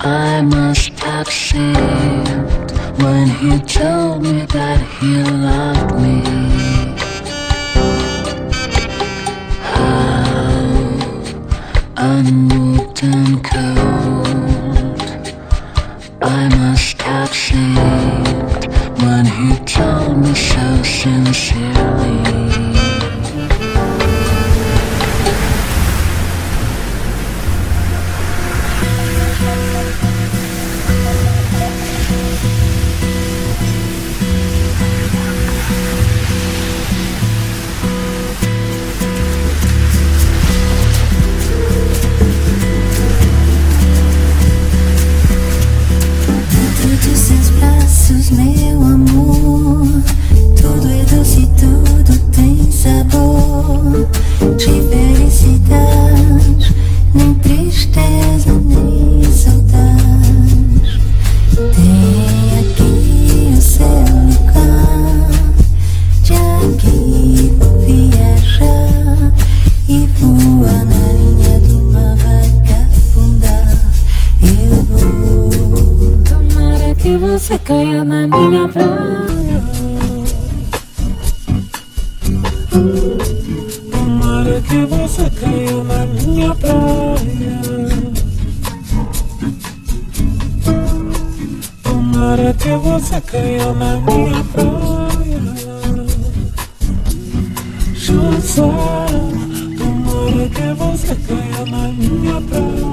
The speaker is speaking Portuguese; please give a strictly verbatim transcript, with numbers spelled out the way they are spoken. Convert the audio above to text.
I must have saved when he told me that he loved me. How unmoved and cold I must have seemed when he told me so sincerely. Meu amor, tudo é doce, tudo tem sabor de felicidade, nem tristeza, nem saudade. Tem aqui o seu lugar, de aqui vou viajar e voar na linha do mar vagabundar. Eu vou, tomara que você caia na minha praia. Tomara que você caia na minha praia. Tomara que você caia na minha praia. Chansa, tomara que você caia na minha praia.